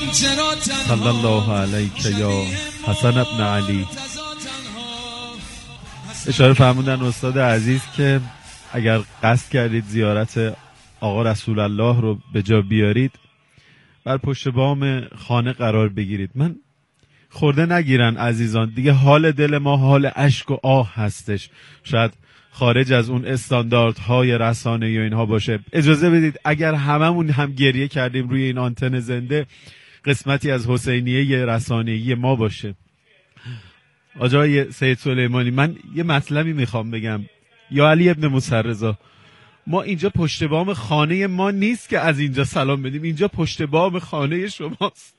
صلی الله علیک یا حسن ابن علی. اشاره فرمودن استاد عزیز که اگر قصد کردید زیارت آقا رسول الله رو به جا بیارید بر پشت بام خانه قرار بگیرید. من خورده نگیرن عزیزان، دیگه حال دل ما حال اشک و آه هستش، شاید خارج از اون استانداردهای رسانه یا اینها باشه. اجازه بدید اگر هممون هم گریه کردیم روی این آنتن زنده قسمتی از حسینیه رسانه‌ای ما باشه. آقای سید سلیمانی، من یه مطلبی میخوام بگم. یا علی ابن موسی رضا، ما اینجا پشت بام خانه ما نیست که از اینجا سلام بدیم، اینجا پشت بام خانه شماست.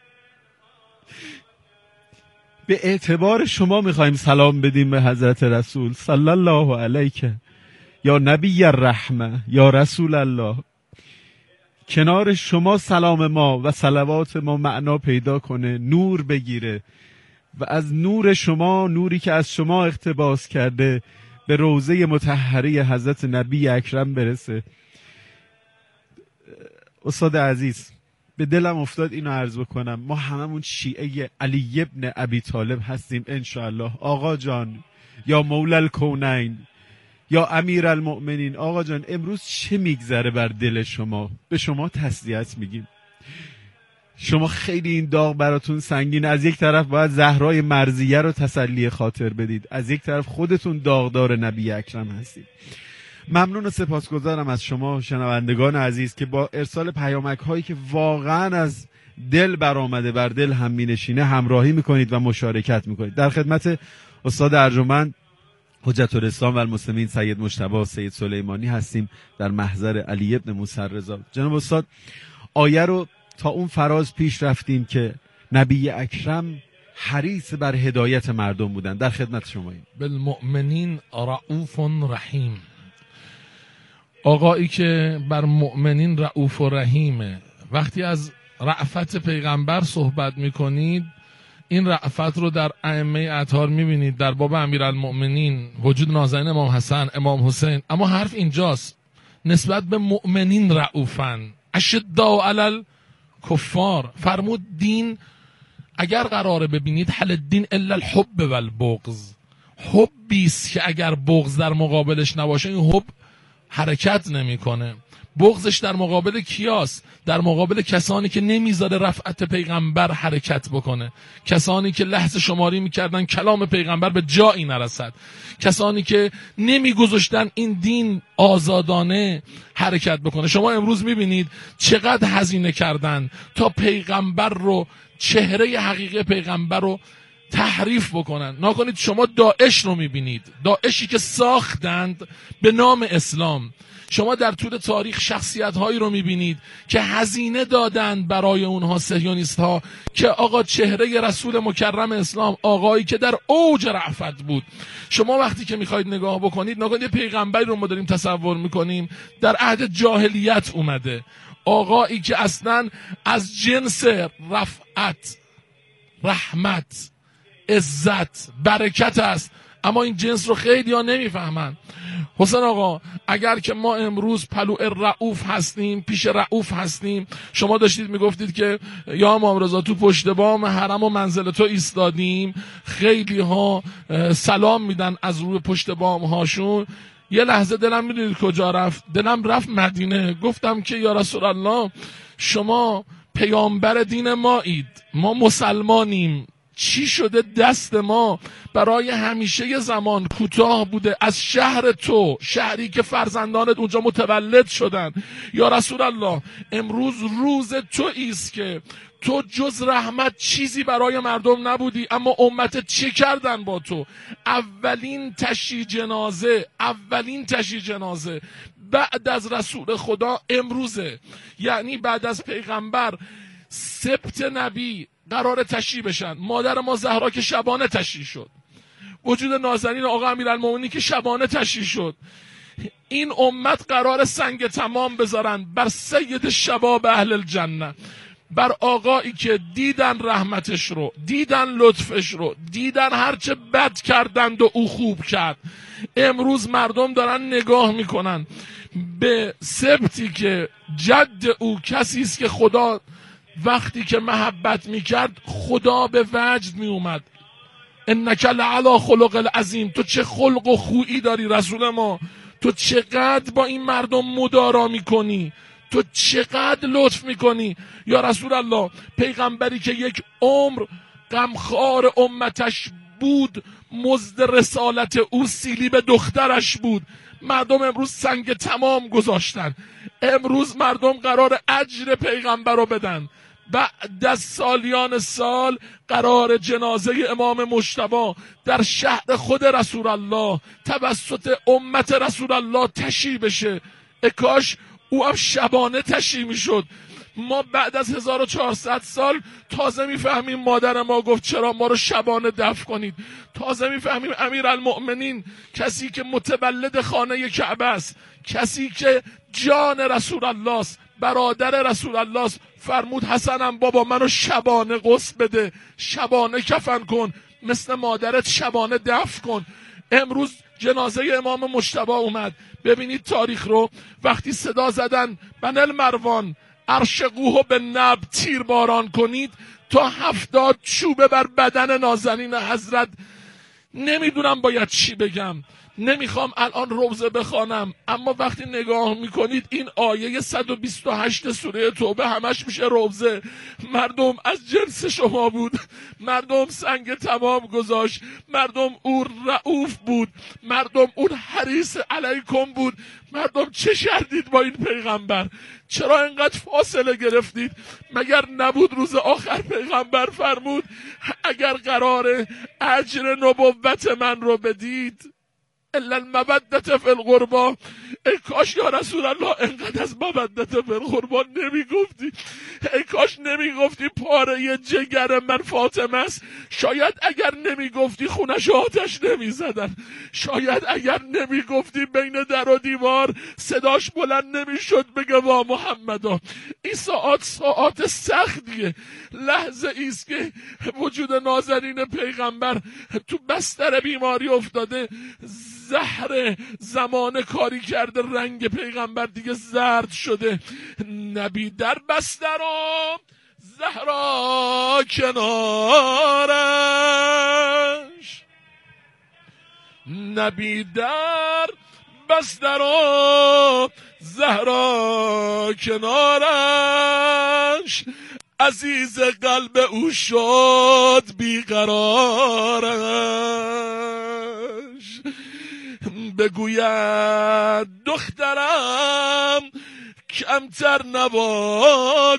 به اعتبار شما میخوایم سلام بدیم به حضرت رسول صلی الله علیه یا نبی الرحمه یا رسول الله. کنار شما سلام ما و صلوات ما معنا پیدا کنه، نور بگیره و از نور شما، نوری که از شما اقتباس کرده، به روضه مطهره حضرت نبی اکرم برسه. استاد عزیز، به دلم افتاد اینو عرض بکنم، ما هممون شیعه علی ابن ابی طالب هستیم انشاءالله. آقا جان یا مولا الکونین یا امیر المؤمنین، آقا جان امروز چه میگذره بر دل شما؟ به شما تسلیت میگیم. شما خیلی این داغ براتون سنگین. از یک طرف باید زهرای مرضیه رو تسلی خاطر بدید، از یک طرف خودتون داغدار نبی اکرم هستید. ممنون و سپاسگزارم از شما شنوندگان عزیز که با ارسال پیامک هایی که واقعا از دل برآمده بر دل هم مینشینه همراهی میکنید و مشارکت میکنید. در خدمت استاد ارجمند حجت الاسلام و المسلمین سید مجتبی سید سلیمانی هستیم در محضر علی ابن موسی رضا. جناب استاد، آیه رو تا اون فراز پیش رفتیم که نبی اکرم حریص بر هدایت مردم بودن. در خدمت شماییم. بالمؤمنین رؤوف رحیم. آقایی که بر مؤمنین رؤوف و رحیمه. وقتی از رأفت پیغمبر صحبت میکنید این رأفت رو در ائمه اطهار میبینید، در باب امیرالمؤمنین وجود نازنین امام حسن، امام حسین. اما حرف اینجاست، نسبت به مؤمنین رؤوفن اشداء علی الکفار. فرمود دین اگر قراره ببینید حل الدین الا الحب و البغض، حبیست که اگر بغض در مقابلش نباشه این حب حرکت نمیکنه. بغضش در مقابل کیاست؟ در مقابل کسانی که نمیذاره رفعت پیغمبر حرکت بکنه، کسانی که لحظه شماری میکردن کلام پیغمبر به جایی نرسد، کسانی که نمیگذاشتن این دین آزادانه حرکت بکنه. شما امروز میبینید چقدر هزینه کردن تا پیغمبر رو، چهره حقیقی پیغمبر رو تحریف بکنن. نکنید شما داعش رو میبینید، داعشی که ساختند به نام اسلام. شما در طول تاریخ شخصیت هایی رو میبینید که هزینه دادند برای اونها صهیونیست ها که آقا چهره رسول مکرم اسلام، آقایی که در اوج رأفت بود. شما وقتی که میخواید نگاه بکنید، نکنید یه پیغمبری رو ما داریم تصور میکنیم در عهد جاهلیت اومده، آقایی که اصلا از جنس رفعت، رحمت، عزت، برکت است، اما این جنس رو خیلی ها نمیفهمن. حسین آقا، اگر که ما امروز پلوء رؤوف هستیم، پیش رؤوف هستیم، شما داشتید میگفتید که یا امام رضا تو پشت بام حرم و منزل تو ایستادیم، خیلی ها سلام میدن از روی پشت بام هاشون. یه لحظه دلم میدونید کجا رفت؟ دلم رفت مدینه. گفتم که یا رسول الله شما پیامبر دین مایید، ما مسلمانیم، چی شده دست ما برای همیشه زمان کوتاه بوده از شهر تو، شهری که فرزندانت اونجا متولد شدن. یا رسول الله امروز روز تو ایست که تو جز رحمت چیزی برای مردم نبودی، اما امت چه کردن با تو؟ اولین تشییع جنازه بعد از رسول خدا امروزه، یعنی بعد از پیغمبر سبت نبی قرار تشییع بشن. مادر ما زهرا که شبانه تشییع شد، وجود نازنین آقا امیرالمومنین که شبانه تشییع شد. این امت قرار سنگ تمام بذارن بر سید شباب اهل الجنه، بر آقایی که دیدن رحمتش رو، دیدن لطفش رو، دیدن هرچه بد کردند و او خوب کرد. امروز مردم دارن نگاه میکنن به سبتی که جد او کسی است که خدا وقتی که محبت میکرد خدا به وجد میومد. انک لعلی خلق العظیم، تو چه خلق و خویی داری رسول ما، تو چقدر با این مردم مدارا میکنی، تو چقدر لطف میکنی یا رسول الله. پیغمبری که یک عمر غمخوار امتش بود، مزد رسالت او سیلی به دخترش بود، مردم امروز سنگ تمام گذاشتن، امروز مردم قرار اجر پیغمبر رو بدن. بعد از سالیان سال قرار جنازه امام مجتبی در شهر خود رسول الله توسط امت رسول الله تشییع بشه. کاش او هم شبانه تشییع میشد. ما بعد از 1400 سال تازه میفهمیم مادر ما گفت چرا ما رو شبانه دفن کنید. تازه میفهمیم امیرالمؤمنین، کسی که متولد خانه کعبه است، کسی که جان رسول الله است، برادر رسول الله است، فرمود حسنم بابا منو شبانه غسل بده، شبانه کفن کن، مثل مادرت شبانه دفن کن. امروز جنازه امام مجتبی اومد. ببینید تاریخ رو، وقتی صدا زدن بن المروان ارشقوه به نب، تیر باران کنید تا 70 چوبه بر بدن نازنین حضرت. نمیدونم باید چی بگم، نمیخوام الان روزه بخوانم، اما وقتی نگاه میکنید این آیه 128 سوره توبه همش میشه روزه. مردم از جنس شما بود، مردم سنگ تمام گذاشت، مردم او رؤوف بود، مردم اون حریص علیکم بود. مردم چه کردید با این پیغمبر؟ چرا اینقدر فاصله گرفتید؟ مگر نبود روز آخر پیغمبر فرمود اگر قراره اجر نبوت من رو بدید الا المودة فی القربا. ای کاش یا رسول الله انقدر از مودت فی القربا نمیگفتی، ای کاش نمیگفتی پاره جگر من فاطمه است. شاید اگر نمیگفتی خونش آتش نمیزدن، شاید اگر نمیگفتی بین در و دیوار صداش بلند نمیشد بگه وا محمدا. این ساعت سختیه، لحظه ایست که وجود نازنین پیغمبر تو بستر بیماری افتاده، زهر زمان کاری کرده، رنگ پیغمبر دیگه زرد شده. نبی در بستر و زهرا کنارش، نبی در بستر و زهرا کنارش، عزیز قلب او شد بیقرارش. بگوید دخترم کمتر نوا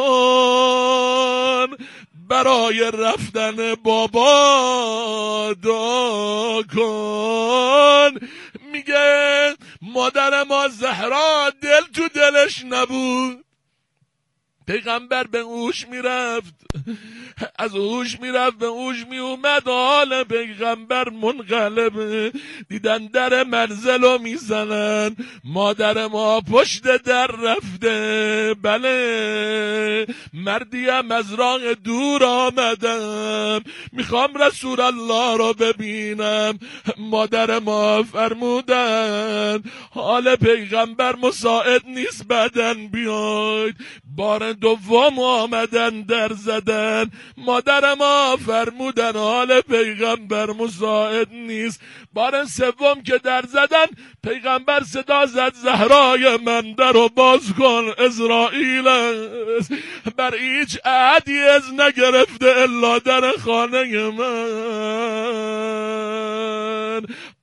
کن، برای رفتن بابا دعا کن. میگه مادر ما زهرا دل تو دلش نبود، پیغمبر به هوش میرفت، از هوش میرفت به هوش میومد، حال پیغمبر منقلبه. دیدن در منزلو میزنن، مادر ما پشت در رفته، بله مردیم از راه دور آمدم، میخوام رسول الله رو ببینم. مادر ما فرمودن حال پیغمبر مساعد نیست بعدن بیاید. بار دوم آمدن در زدن، مادر ما فرمودن حال پیغمبر مساعد نیست. بار سوم که در زدن، پیغمبر صدا زد زهرای من در رو باز کن، اسرائیل است، بر هیچ عهدی از نگرفته الا در خانه من.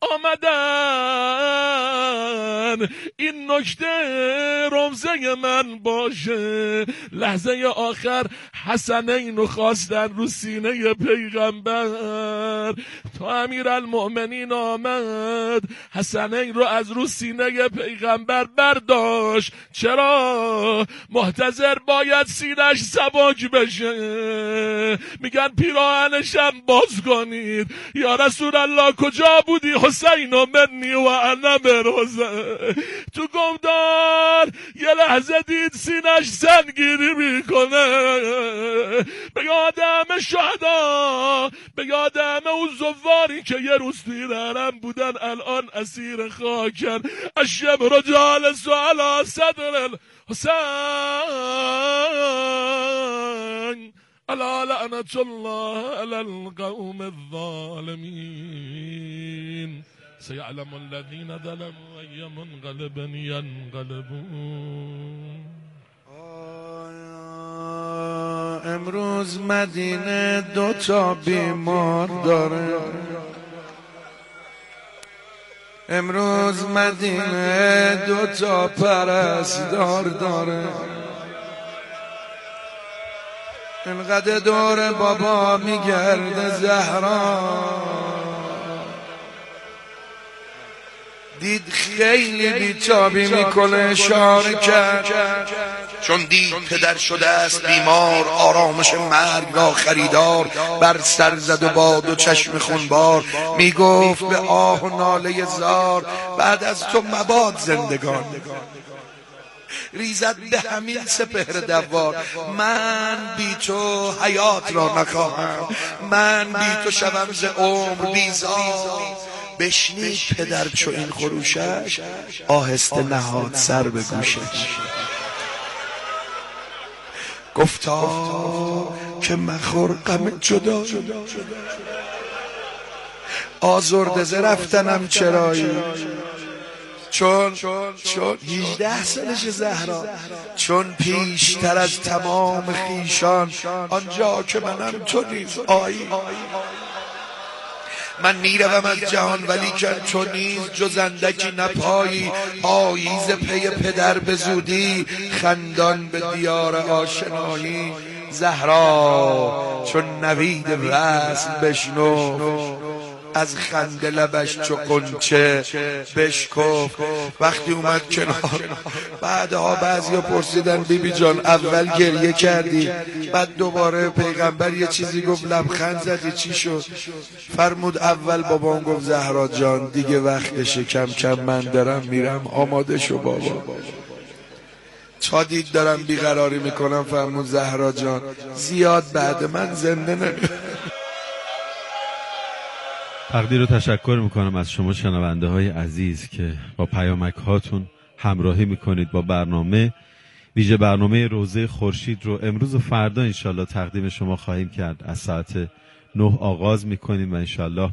آمدن این نکته رمزه من باشه. لحظه آخر حسنین رو خواستن رو سینه پیغمبر، تا امیرالمؤمنین آمد حسنین رو از رو سینه پیغمبر برداشت. چرا؟ محتضر باید سینش سبک بشه. میگن پیراهنشم باز کنید. یا رسول الله کجا بودی؟ حسین و منی و انا من حسین. تو گمدار یه لحظه دید سینش سنگیری میکنه. به یادم شهدا، به یادم اون زواری که یه روز توی حرم بودن الان اسیر خاکن. الشبر جالس علی صدر حسین الا لعنت الله علی القوم الظالمین سیعلم الذین ظلموا ای منقلب ینقلبون. امروز مدینه 2 بیمار داره، امروز مدینه 2 پرستار داره. اینقدر دور بابا میگرده زهرا، دید خیلی بیتابی میکنه اشاره کرد، چون دید پدر شده است بیمار، آرامش مرگ را خریدار، بر سر زد و با 2 چشم خونبار، میگفت به آه و ناله زار، بعد از تو مباد زندگان، ریزد به همین سپهر دوار. من بی تو حیات را نخواهم، من بی تو شوم ز عمر بیزار. بشنید پدر چو این خروشش، آهسته نهاد سر به گوشش. گفتا که مخور غم جدا، آزرده ز رفتنم چرایی. چون 18 سالش زهرا، چون پیشتر از تمام خیشان، آنجا که منم تو نیز آیی. من میروم از جهان ولیکن تو نیز جز اندکی نپایی. آییز پی پدر به زودی، خندان به دیار آشنایی. زهرا چون نوید وصل بشنو، از خنده لبش چو غنچه بشکفت. وقتی اومد کنار، بعدها بعضیا پرسیدن بیبی جان اول گریه کردی، بعد دوباره پیغمبر یه چیزی گفت لبخند زدی، چی شد؟ فرمود اول بابام گفت زهرا جان دیگه وقتشه، کم کم من دارم میرم، آماده شو بابا. تا دید دارم بیقراری میکنم، فرمود زهرا جان زیاد بعد من زنده نمیم. تقدیر و تشکر میکنم از شما شنونده های عزیز که با پیامک هاتون همراهی میکنید با برنامه، ویژه برنامه روزه خورشید رو امروز و فردا انشالله تقدیم شما خواهیم کرد. از ساعت 9 آغاز میکنیم و انشالله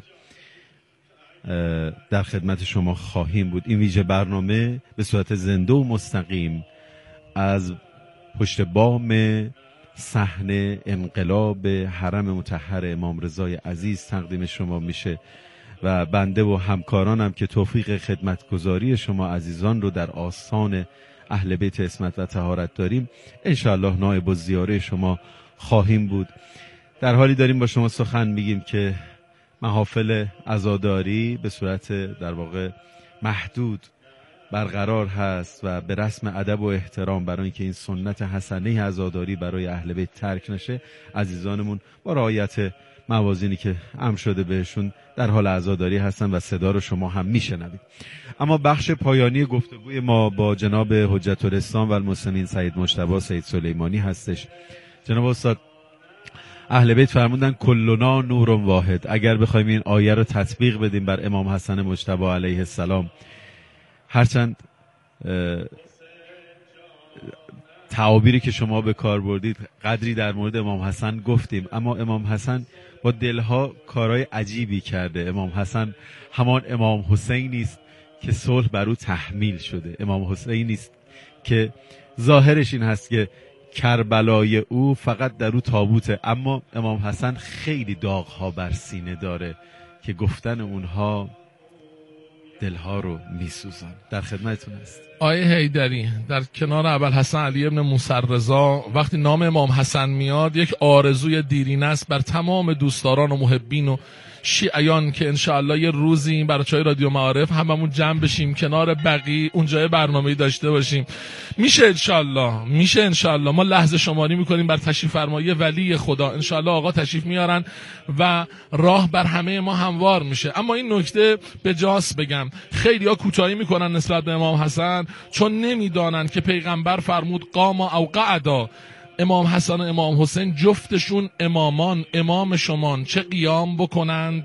در خدمت شما خواهیم بود. این ویژه برنامه به صورت زنده و مستقیم از پشت بام صحنه انقلاب حرم مطهر امام رضای عزیز تقدیم شما میشه و بنده و همکارانم که توفیق خدمتگزاری شما عزیزان رو در آستان اهل بیت عصمت و طهارت داریم، انشاءالله نائب الزیاره شما خواهیم بود. در حالی داریم با شما سخن میگیم که محافل عزاداری به صورت در واقع محدود برقرار هست و به رسم ادب و احترام، برای اینکه این سنت حسنه عزاداری برای اهل بیت ترک نشه، عزیزانمون با رعایت موازینی که امر شده بهشون در حال عزاداری هستن و صدا رو شما هم میشنوید. اما بخش پایانی گفتگوی ما با جناب حجت الاسلام و المسلمین سید مجتبی سید سلیمانی هستش. جناب استاد، اهل بیت فرمودن کلنا نور واحد. اگر بخوایم این آیه رو تطبیق بدیم بر امام حسن مجتبی علیه السلام، هرچند تعابیری که شما به کار بردید قدری در مورد امام حسن گفتیم، اما امام حسن با دلها کارهای عجیبی کرده. امام حسن همان امام حسینی است که صلح بر او تحمیل شده، امام حسینی است که ظاهرش این هست که کربلای او فقط در او تابوته، اما امام حسن خیلی داغ‌ها بر سینه داره که گفتن اونها دلها رو میسوزن. در خدمتتون است. آیه حیدری در کنار ابوالحسن علی ابن موسی رضا، وقتی نام امام حسن میاد یک آرزوی دیرینه است بر تمام دوستداران و محبین و شیعیان که انشاءالله یه روزی این بچهای رادیو معارف هممون جمع بشیم کنار بقی اونجای برنامه‌ای داشته باشیم. میشه انشاءالله ما لحظه شماری میکنیم بر تشریف فرمایی ولی خدا. انشاءالله آقا تشریف میارن و راه بر همه ما هموار میشه. اما این نکته به جاست بگم، خیلی‌ها کوتاهی میکنن نسبت به امام حسن چون نمیدانن که پیغمبر فرمود قام او قعدا. امام حسن و امام حسین جفتشون امام شمان، چه قیام بکنند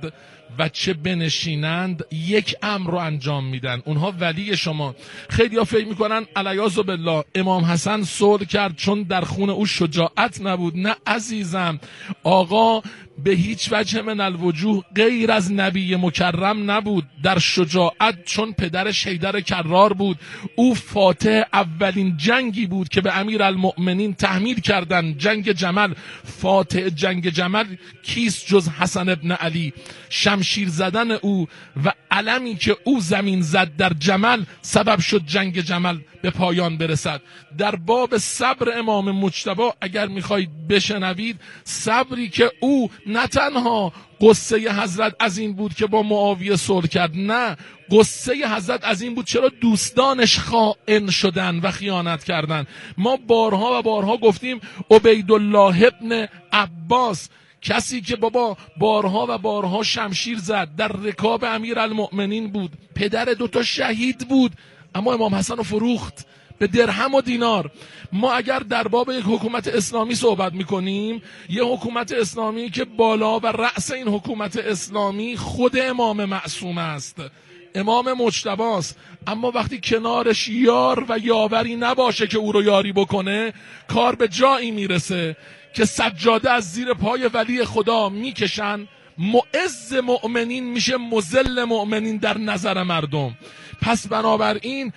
و چه بنشینند یک امر رو انجام میدن. اونها ولی شما. خیلی ها فکر میکنن علیاذ بالله امام حسن صلح کرد چون در خون او شجاعت نبود. نه عزیزم، آقا به هیچ وجه من الوجوه غیر از نبی مکرم نبود. در شجاعت چون پدرش حیدر کرار بود، او فاتح اولین جنگی بود که به امیرالمؤمنین تحمیل کردن، جنگ جمل. فاتح جنگ جمل کیست جز حسن ابن علی؟ شمشیر زدن او و علمی که او زمین زد در جمل سبب شد جنگ جمل به پایان برسد. در باب صبر امام مجتبی اگر میخواید بشنوید، صبری که او نه تنها قصه حضرت از این بود که با معاویه صلح کرد، نه، قصه حضرت از این بود چرا دوستانش خائن شدن و خیانت کردن. ما بارها و بارها گفتیم عبیدالله ابن عباس، کسی که بابا بارها و بارها شمشیر زد، در رکاب امیرالمؤمنین بود، پدر 2 شهید بود، اما امام حسن رو فروخت به درهم و دینار. ما اگر در باب یک حکومت اسلامی صحبت میکنیم، یه حکومت اسلامی که بالا و رأس این حکومت اسلامی خود امام معصوم است، امام مجتبی است، اما وقتی کنارش یار و یاوری نباشه که او رو یاری بکنه، کار به جایی میرسه که سجاده از زیر پای ولی خدا میکشن، معز مؤمنین میشه مذل مؤمنین در نظر مردم. پس بنابراین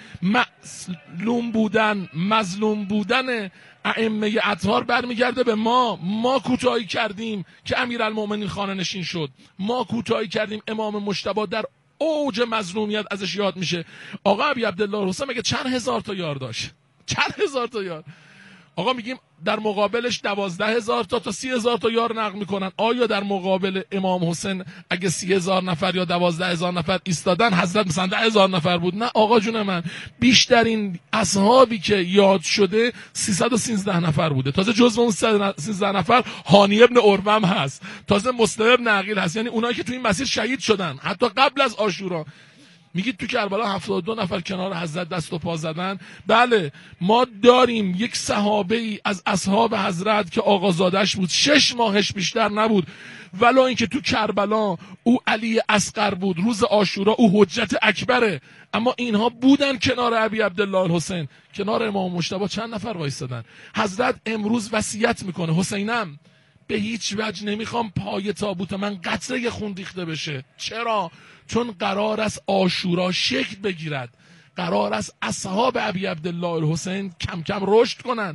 مظلوم بودن ائمه اطهار برمیگرده به ما کوتاهی کردیم که امیرالمؤمنین خانه نشین شد، ما کوتاهی کردیم امام مجتبی در اوج مظلومیت ازش یاد میشه. آقا ابی عبدالله حسین مگه چند هزار تا یار داشت؟ چند هزار تا یار. آقا میگیم در مقابلش 12,000 تا 30,000 تا یار نقل میکنن. آیا در مقابل امام حسین اگه 30,000 نفر یا 12,000 نفر ایستادن حضرت مثلا 10,000 نفر بود؟ نه آقا جون من، بیشترین اصحابی که یاد شده 313 نفر بوده. تازه جزو اون 313 نفر هانی ابن عروه هست، تازه مسلم ابن عقیل هست، یعنی اونایی که تو این مسیر شهید شدن حتی قبل از عاشورا. میگید تو کربلا 72 نفر کنار حضرت دست و پا زدن. بله، ما داریم یک صحابه ای از اصحاب حضرت که آقازادش بود، 6 ماهش بیشتر نبود، ولو اینکه تو کربلا او علی اصغر بود، روز عاشورا او حجت اکبره، اما اینها بودن کنار ابی عبدالله الحسین. کنار امام مجتبی چند نفر وایستادن؟ حضرت امروز وصیت میکنه حسینم به هیچ وجه نمیخوام پای تابوت من قطره خون ریخته بشه. چرا؟ چون قرار است عاشورا شکل بگیرد، قرار است اصحاب ابی عبدالله الحسین کم کم رشد کنن.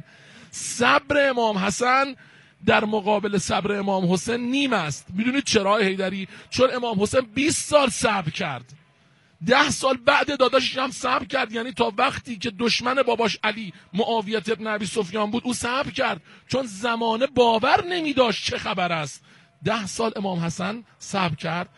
صبر امام حسن در مقابل صبر امام حسین نیم است. میدونید چرا حیدری؟ چون امام حسین 20 سال صبر کرد، 10 سال بعد داداشش هم صبر کرد، یعنی تا وقتی که دشمن باباش علی معاویه ابن ابی سفیان بود او صبر کرد، چون زمانه باور نمیداشت چه خبر است. 10 سال امام حسن صبر کرد،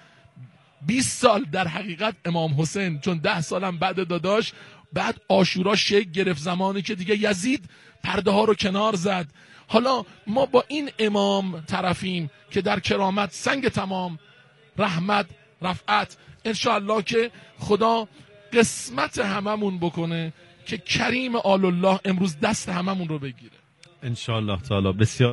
20 سال در حقیقت امام حسین، چون 10 سالم بعد داداش. بعد عاشورا شکل گرفت، زمانی که دیگه یزید پرده ها رو کنار زد. حالا ما با این امام طرفیم که در کرامت سنگ تمام، رحمت، رفعت، انشاءالله که خدا قسمت هممون بکنه که کریم آل الله امروز دست هممون رو بگیره انشاءالله تعالی. بسیار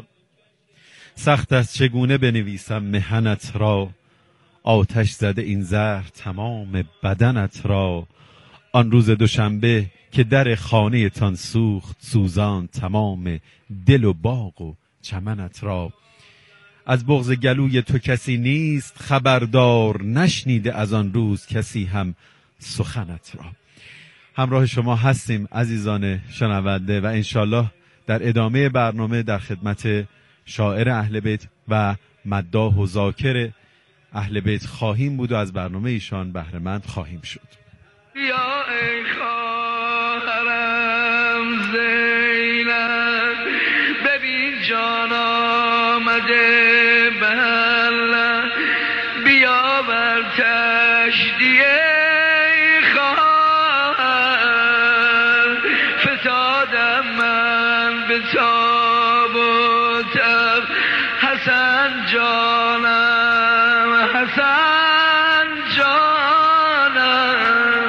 سخت است چگونه بنویسم محنت را، آتش زده این زهر تمام بدنت را. آن روز دوشنبه که در خانه تان سوخت، سوزان تمام دل و باغ و چمنت را. از بغض گلوی تو کسی نیست خبردار، نشنیده از آن روز کسی هم سخنت را. همراه شما هستیم عزیزان شنونده و انشالله در ادامه برنامه در خدمت شاعر اهل بیت و مداح و ذاکر اهل بیت خواهیم بود و از برنامه ایشان بهره مند خواهیم شد. یا ای خواهرم زینب، ببین جان آمده بله، بیا بر تشدیه خواهر، فتادم من به تاب و تب، حسن جانم حسن جانم،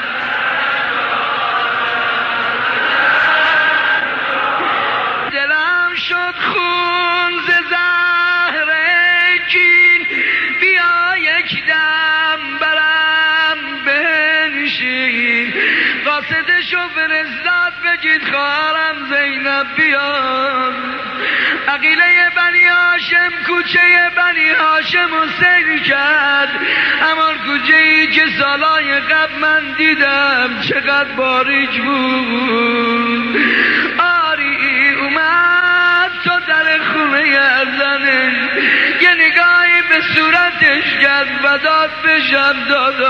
دلم شد خون ز زهر کین، بیا یک فرستاد بگید خواهرم زینب بیاد. عقیله بنی هاشم کوچه بنی هاشم رو سیر کرد، همان کوچه ای که سالای قبل من دیدم چقدر باریک بود. آری اومد تو در خونه ازنش، یه نگاهی به صورتش کرد و داد بشم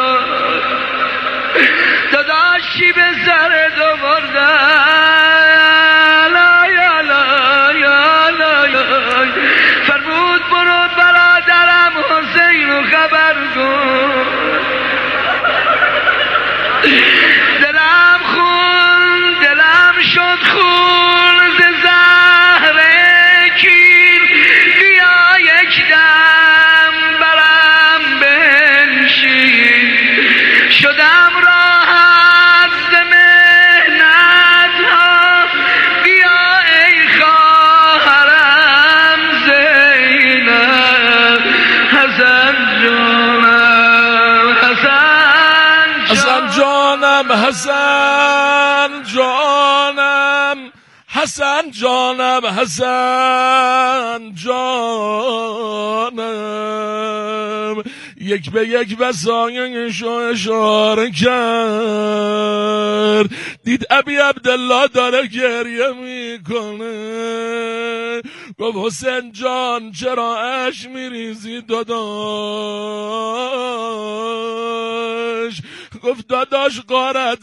داداشی به سر دو بردن، فرمود برو برادرم حسین رو خبر کن. دلم شد خون ز زهر کین، بیا یک دم برم بنشین. شدم راحت ز محنت ها، بیا ای خواهرم زینب. حسن جانم حسن جانم حسن جانم حسن جانم، یک به یک وصایش رو اشاره کرد. دید ابی عبدالله داره گریه میکنه، گفت حسین جان چرا اشک میریزی داداش؟ گفت داداش غارت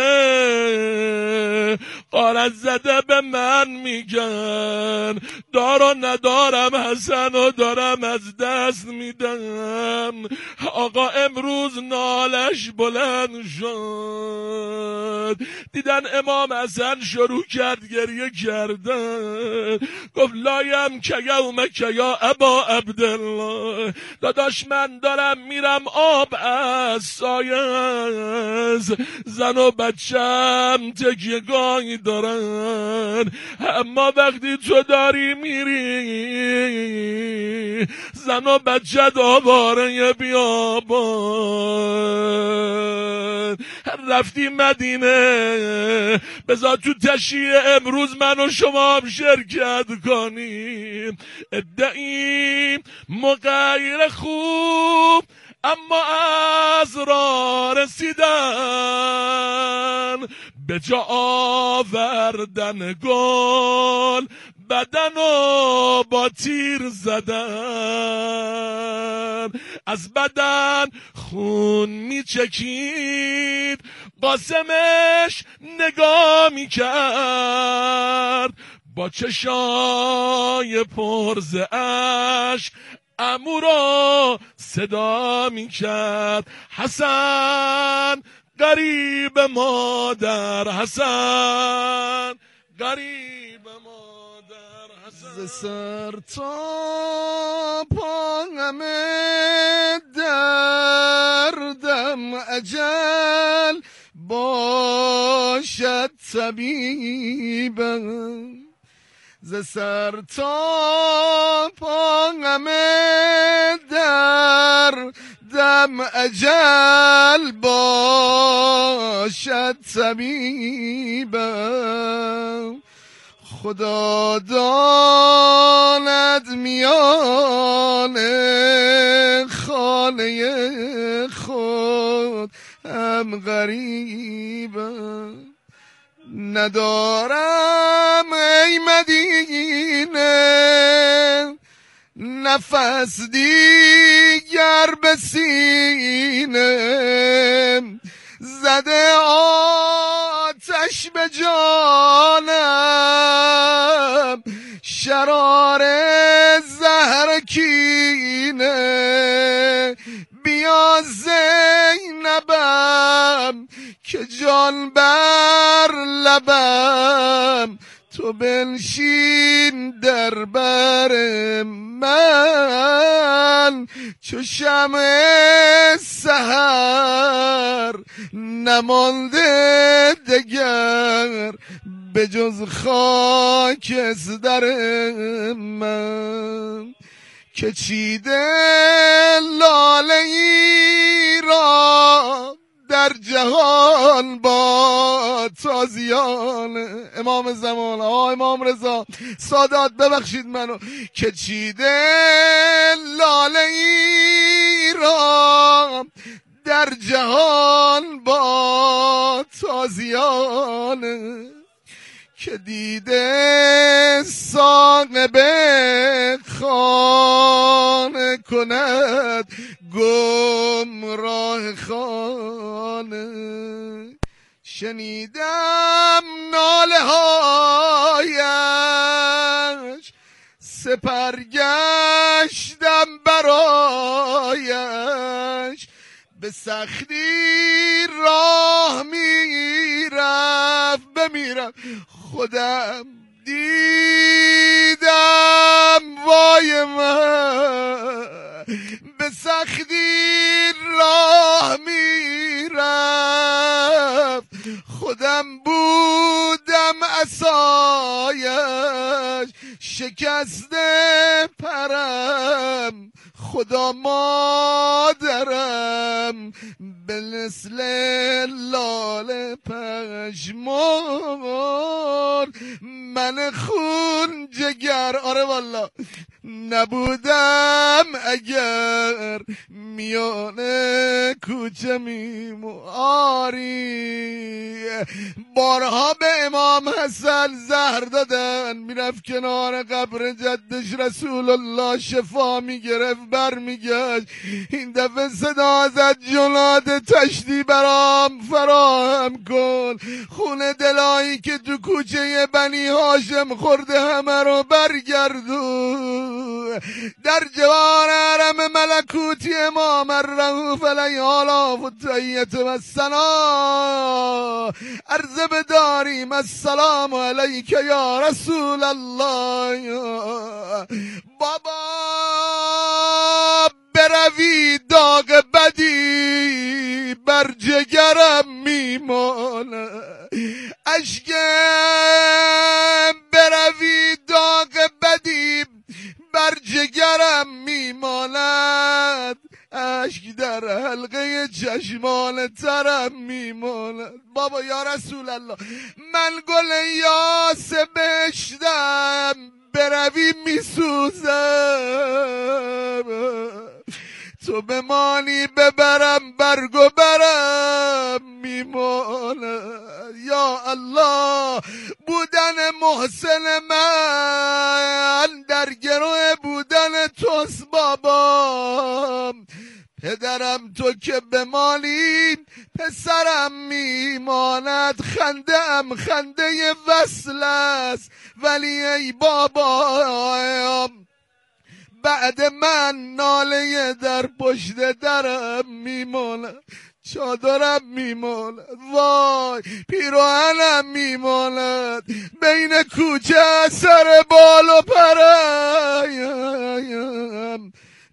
زده به من میگن، دار و ندارم حسن و دارم از دست میدم. آقا امروز نالش بلند شد، دیدن امام حسن شروع کرد گریه کردن. گفت لایم که یومک یا ابا عبدالله، داداش من دارم میرم آب از سایه، زن و بچم تکیه‌گاهی دارن، اما وقتی تو داری میری زن و بچت آواره بیابان. رفتی مدینه، بذار تو تشییع امروز من و شما هم شرکت کنیم. ادعیم مغیر خوب اما از راه رسیدن، به جا آوردن گل بدن و با تیر زدن. از بدن خون میچکید، قاسمش نگاه میکرد، با چشای پرز اشک عمو را صدا میکرد. حسن غریب مادر، حسن غریب مادر، حسن ز سر تا پا همه دردم، اجل باشد طبیبم. ز سر تا پا همه دردم، اجل باشد طبیبم. خدا داند میان خانه خود هم غریبم. ندارم ای مدینه نفس دیگر به سینه، زده آتش به جانم شرار زهر کینه. بیا زینبم که جان بر لبم، تو بنشین در بر من. چو شمع سحر نمانده دگر، به جز خاک از در من. که چیده لاله ای را در در جهان با تازیان. امام زمان امام رضا سادات ببخشید منو که چیده لاله ای را در جهان با تازیان، که دیده صاحب خانه کند گمراه خانه. شنیدم ناله هایش سپر گشتم برایش، به سختی راه میرفت بمیرم خودم دیدم وای من، به سختی راه میرفت خودم بودم عصایش، شکسته پرم خدا مادرم به مثل لاله پشمار. من خون جگر آره والا نبودم اگر میان کوچه میماری. بارها به امام حسن زهر دادن، میرفت کنار قبر جدش رسول الله شفا میگرفت بر میگشت. این دفعه صدا زد جناد تشتی برام فراهم کن، خون دلایی که تو کوچه بنی هاشم خورده همه رو برگردون. در جوار حرم ملکوتی امام الرؤوف علیه آلاف التحیت و الثنا عرض بداریم السلام علیک یا رسول الله. بابا بروی داغ بدی بر جگرم میمانه، اشکم بروی داغ بدی بر جگرم میماند، اشک در حلقه چشمان ترم میماند. بابا یا رسول الله من گل یاس بشتم بروی میسوزم، تو بمانی ببرم برگ و برم میماند. یا الله بودن محسن من در گروه بودن توست بابا، پدرم تو که بمانی پسرم میماند، خندم خنده وصل است ولی ای بابا بعد من ناله در پشت درم میماند، چادرم میماند، وای پیراهنم میماند، بین کوچه سر بال و پرایم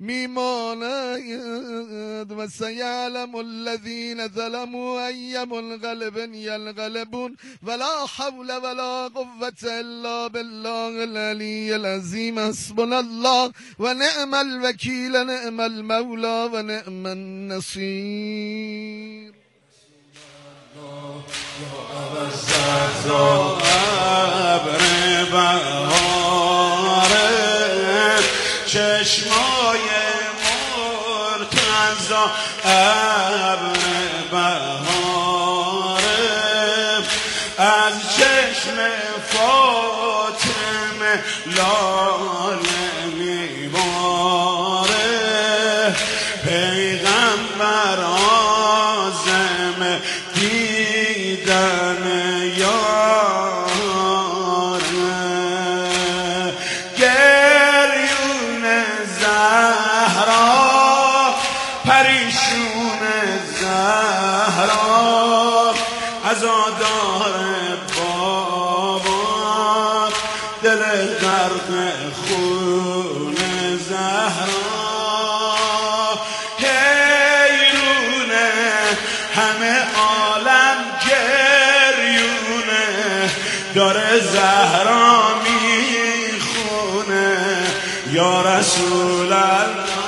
میماند. و سیعلم الذین ظلموا ای منقلب ینقلبون ولا حول ولا قوة الا بالله العلی العظیم. حسبنا الله و نعم الوکیل نعم المولا و نعم النصیر. ابر بهاره چشمای مرتضا، ابر بهاره از چشم فاطمه لاله میباره، پیغمبر آزم دیدن یاره، گریون زهرا پریشون زهرا، عزادار بابا دل غرق خون زهرا، حیرونه همه عالم گریونه داره زهرا میخونه. یا رسول الله